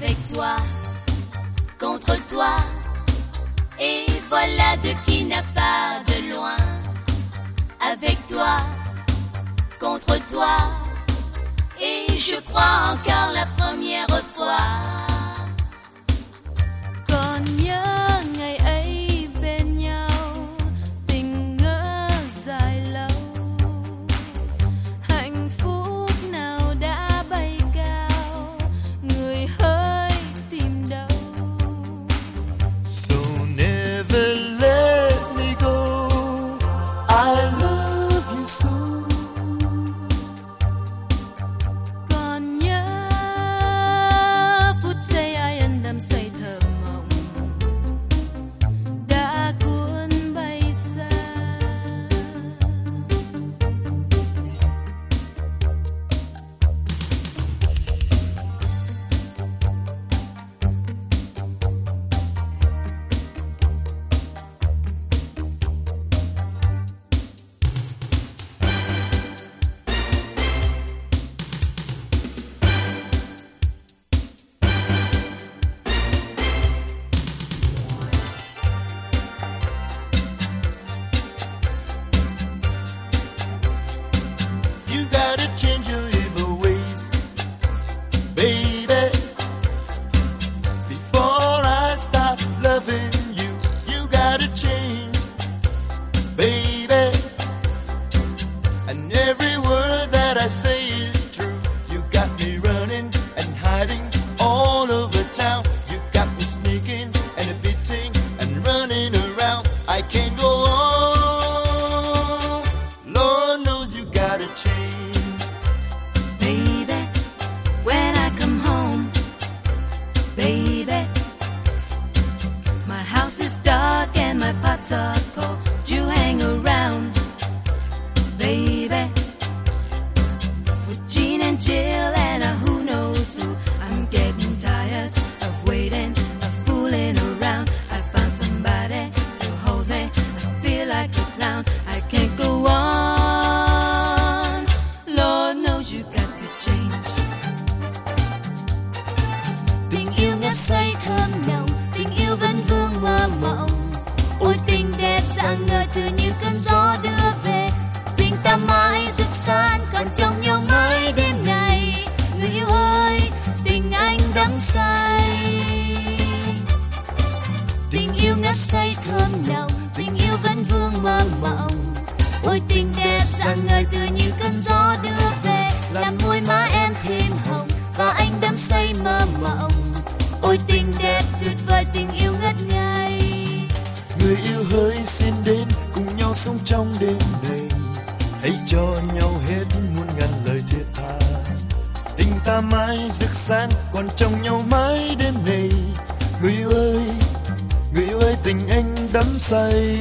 avec toi, contre toi, et voilà de qui n'a pas de loin. Avec toi, contre toi, et je crois encore la première fois. Còn nhớ ngày ấy bên nhau, tình ngỡ dài lâu, hạnh phúc nào đã bay cao, người hỡi tìm đâu. So never let me go, I love you so. Còn nhớ phút giây ai ân đắm say thơ mộng đã cuốn bay xa. You gotta change your evil ways, baby. Before I stop loving you, you gotta change, baby. And every word that I say is true. You got me running and hiding all over town. You got me sneaking and beating and running around. I can't go on. Lord knows you gotta change. Baby, when I come home, baby, My house is dark and my pots are cold. You hang around, baby, with Gene and Jill and who knows who. I'm getting tired of waiting, of fooling around. I found somebody to hold me. I feel like a clown. I can't go on. Lord knows you got to change. tình yêu ngất say thơm nồng, tình yêu vẫn vương mơ mộng. Ôi tình đẹp dạng ngời từ như cơn gió đưa về, tình ta mãi rực sáng còn trong nhau mãi đêm ngày. Người yêu ơi, tình anh đắm say. Tình yêu ngất say thơm nồng, tình yêu vẫn vương mơ mộng. Ôi tình đẹp dạng ngời từ như cơn gió đưa về, làm môi má em thêm hồng và anh đắm say mơ mộng. Ôi tình đẹp tuyệt vời, tình yêu ngất ngây. Người yêu hỡi xin đến cùng nhau sống trong đêm này, hãy cho nhau hết muôn ngàn lời thiết tha. Tình ta mãi rực sáng còn trong nhau mãi đêm này. Người yêu ơi tình anh đắm say.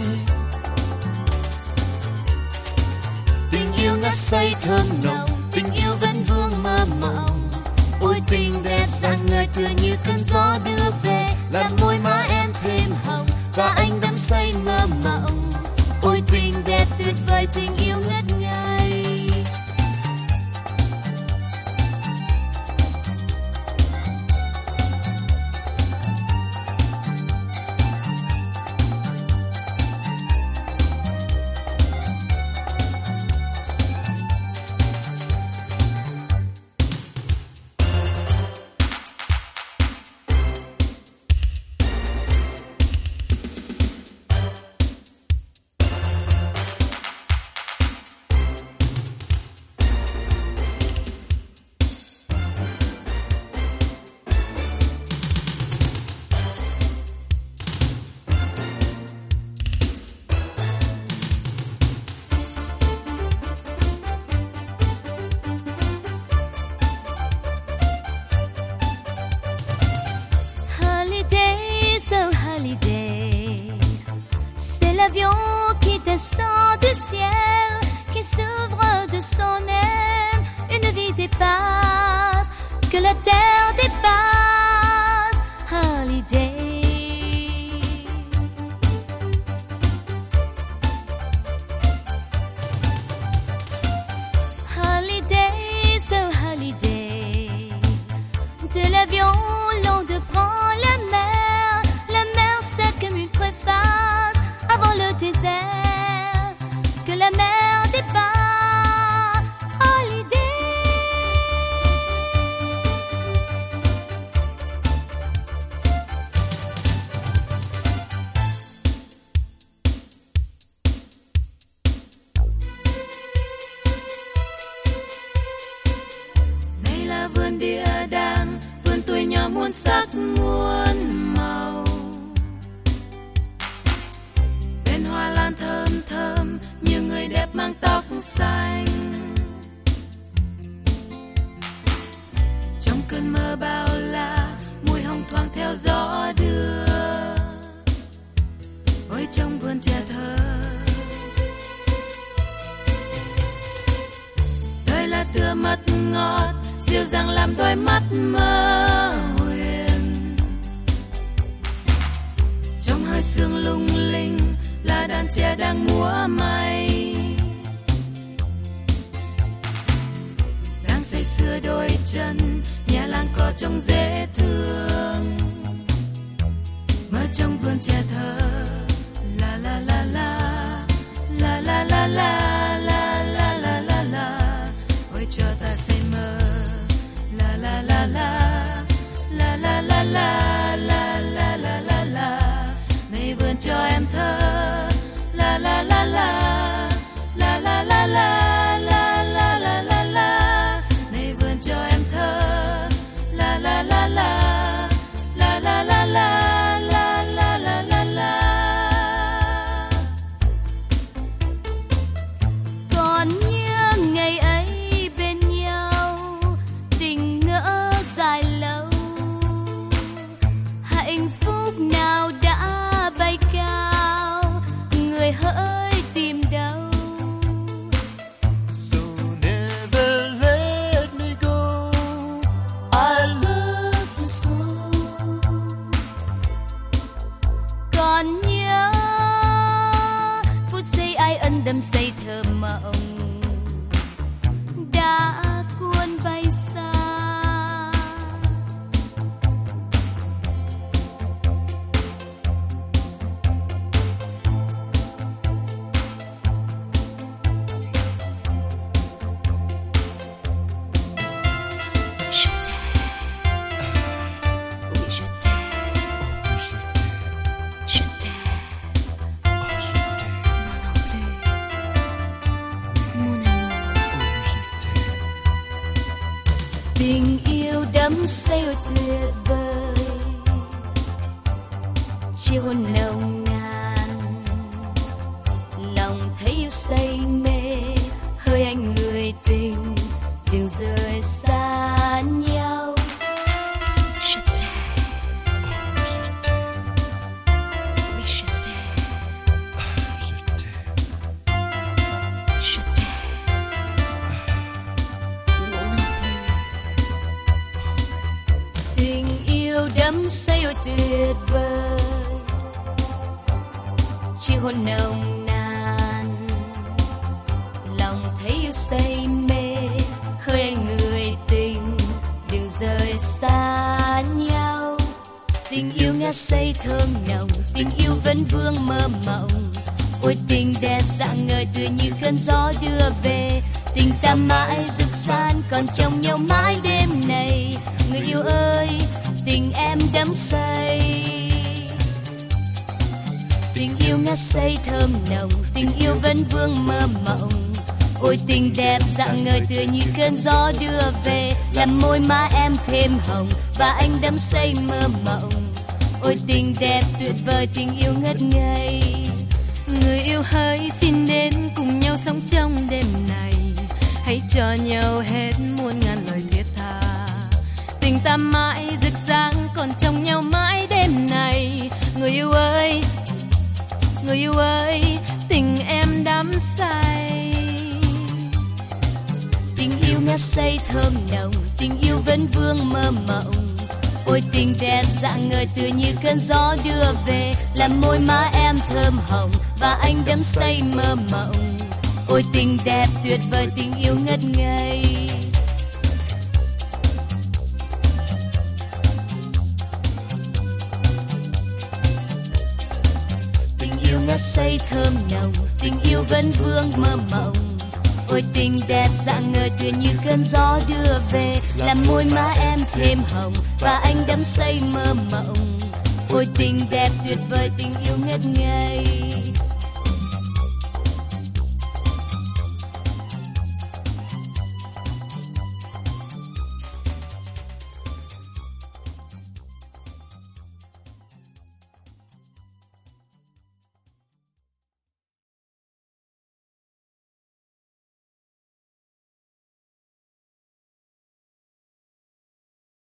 Tình yêu ngất say thơm nồng, tình yêu vẫn vương mơ mộng. Ôi tình đẹp dạng ngời tựa như cơn gió đưa về, làm môi má em thêm hồng và anh đắm say mơ mộng. Ôi tình đẹp tuyệt vời, tình yêu ngất ngây. descend du ciel, qui s'ouvre de son aile, une vie dépasse, que la terre dépasse. Holiday. Holiday, so holiday, de l'avion dịu dàng làm đôi mắt mơ huyền. Trong hơi sương lung linh là đàn trẻ đang múa may, đang say sưa đôi chân nhà làng cỏ trông dễ thương. Mơ trong vườn trẻ thơ la la la la la la la la la la la la la, ôi cho ta say mơ la la la la la la la la la la la la la, này vườn cho em thơ la la la la la la la la la la la la la, này vườn cho em thơ la la la la la la la la. Đắm say thơ mộng đã cuốn bay xa. Tình yêu đắm say tuyệt vời, chiều hôn nồng nàn, lòng thấy yêu say mê, hơi anh người tình đừng rời xa nhau. Đắm say tuyệt vời, chiều hôn nồng nàn, lòng thấy yêu say mê, hơi anh người tình đừng rời xa nhau. Tình yêu ngát say thơm nồng, tình yêu vẫn vương mơ mộng, ôi tình đẹp dạng ngời tựa như cơn gió đưa về. Tình ta mãi rực san còn trong nhau mãi đêm này, người yêu ơi tình em đắm say. Tình yêu ngát say thơm nồng, tình yêu vẫn vương mơ mộng, ôi tình đẹp dạng ngời tựa như cơn gió đưa về, làm môi má em thêm hồng và anh đắm say mơ mộng, ôi tình đẹp tuyệt vời, tình yêu ngất ngây. Người yêu hỡi xin đến cùng nhau sống trong đêm này, hãy cho nhau hết muôn ngàn lời thiết tha. Tình ta mãi rực sáng còn trong nhau mãi đêm này, người yêu ơi, người yêu ơi, tình em đắm say. Tình yêu ngát say thơm nồng, tình yêu vẫn vương mơ mộng, ôi tình đẹp dạng ngời tựa như cơn gió đưa về, làm môi má em thơm hồng và anh đắm say mơ mộng, ôi tình đẹp tuyệt vời, tình yêu ngất ngây. Ngát say thơm nồng, tình yêu vẫn vương mơ mộng, ôi tình đẹp dạng ngời tựa như cơn gió đưa về, làm môi má em thêm hồng và anh đắm say mơ mộng, ôi tình đẹp tuyệt vời, tình yêu ngất ngây.